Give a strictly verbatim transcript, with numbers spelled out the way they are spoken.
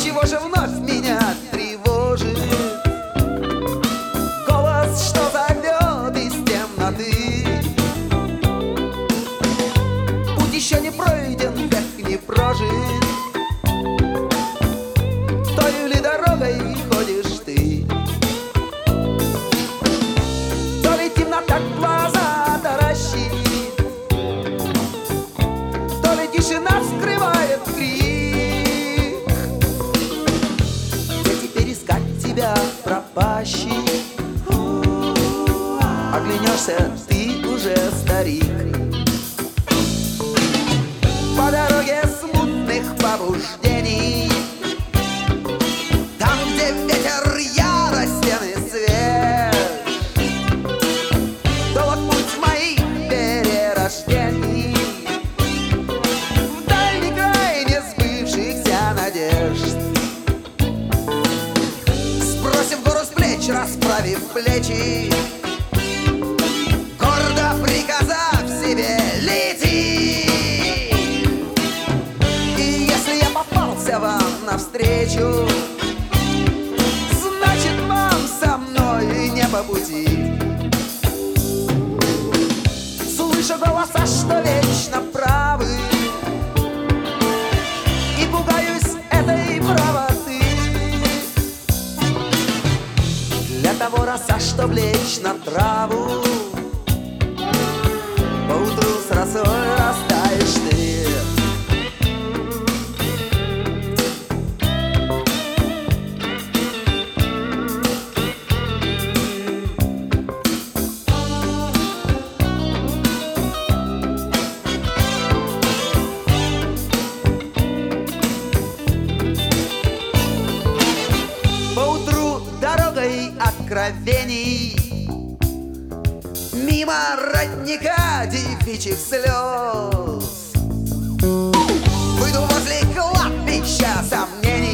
чего же вновь меня тревожит? Голос, что зовет из темноты. Путь еще не пройден, век не прожит. Той ли дорогой ходишь ты? То ли темнота глаза таращит, то ли тишина скрывает крик. Где теперь искать тебя, пропащий? Оглянешься, ты уже старик. По дороге смутных побуждений, там, где ветер яростен и свеж, долг путь моих перерождений в дальний край несбывшихся надежд. Сбросив гору с плеч, расправив плечи, гордо приказав себе лети. И если я попался вам навстречу, значит, вам со мной не по пути. Слышу голоса, что вечно правы, и пугаюсь этой правоты. Для того роса, что влечь на траву, поутру с росой растаешь ты. Поутру дорогой откровений, мимо родника девичьих слез, выйду возле кладбища сомнений.